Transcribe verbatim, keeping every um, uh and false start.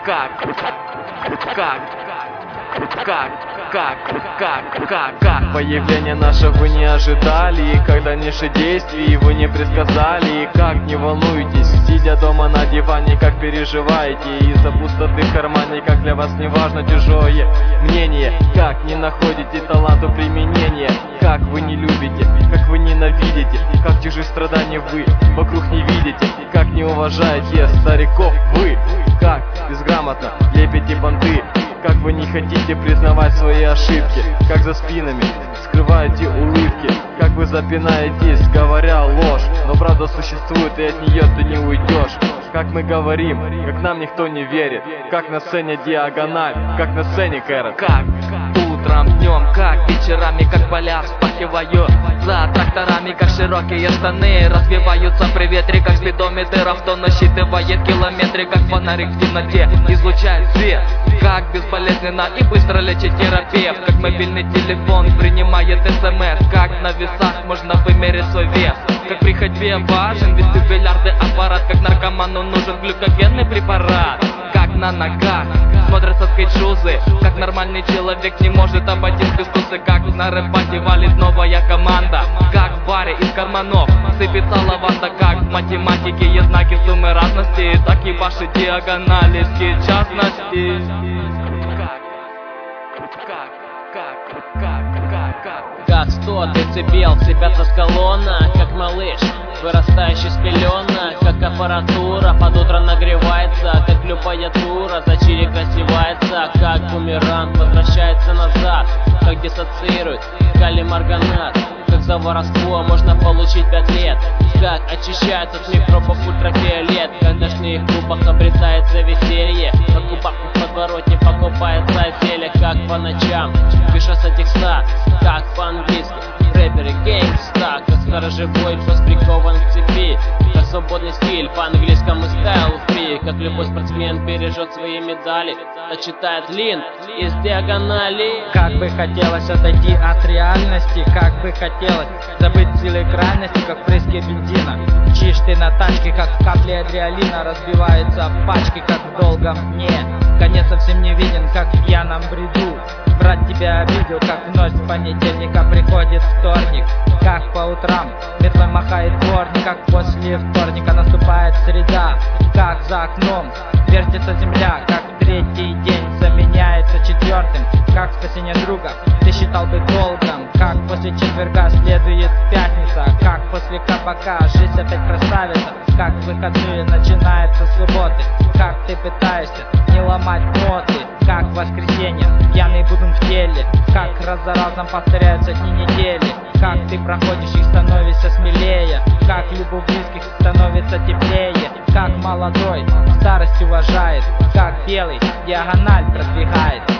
как, как, как, как, как, как, как появление наше вы не ожидали, когда дальнейшие действия вы не предсказали. Как не волнуйтесь, сидя дома на диване, как переживаете из-за пустоты в кармане, как для вас не важно чужое мнение, как не находите таланту применения, как вы не любите, как вы ненавидите, как чужих страданий вы вокруг не видите, как не уважаете стариков вы, как безграмотно лепите банты, как вы не хотите признавать свои ошибки, как за спинами скрываете улыбки, как вы запинаетесь, говоря ложь, но правда существует, и от нее ты не уйдешь. Как мы говорим, как нам никто не верит, как на сцене Диагональ, как на сцене Кэрот. Как утром, днем, как вечерами, как поля вспахиваю за тракторами, как широкие штаны развиваются при ветре, как спидометр авто насчитывает километры, как фонарик в темноте излучает свет, как безболезненно и быстро лечит терапевт, как мобильный телефон принимает смс, как на весах можно вымерить свой вес, как при ходьбе важен вестибулярный аппарат, как наркоману нужен глюкогенный препарат, как на ногах смотрятся скейтшузы, как нормальный человек не может обойтись без тусы, как на рэп-пати валит новая команда, как в баре из карманов сыпется лаванда, как в математике есть знаки суммы разности, так и ваши диагонали в частности. Как, как, как, как, как, как Как сто децибел цепятся с колонна, как малыш, вырастающий с пеленок, как аппаратура под утро нагревается, как любая тура за чирик раздевается, как бумеранг возвращается назад, как диссоциирует калий-марганат, как за воровство можно получить пять лет, как очищается от микробов ультрафиолет, как в ночных клубах обретается веселье, на губах в подворотне покупается зелье, как по ночам пишется текста, как по-английски рэперы гейнгста, как сторожевой пес прикован к цепи, как свободный стиль, по-английскому стайл фри, как любой спортсмен бережет свои медали, а читает лин из диагонали. Как бы хотелось отойти от реальности, как бы хотелось забыть силы крайности, как впрыски бензина. Чишь ты на тачке, как капли адреналина, разбиваются пачки, как в долгом дне. Конец совсем не виден, как в пьяном бреду. Брат тебя обидел, как вновь с понедельника приходит вторник, как по утрам метлой махает дворник, как после вторника наступает среда, как за окном вертится земля, как третий день заменяется четвертым, как спасение друга ты считал бы долгом, как после четверга следует пятница, как после кабака жизнь опять красавица, как выходные начинаются субботы, как ты пытаешься не ломать ноты, как в воскресенье пьяный будем в теле, как раз за разом повторяются дни недели, как ты проходишь их становишься смелее, как любовь близких становится теплее, как молодой старость уважает, как белый диагональ продвигает.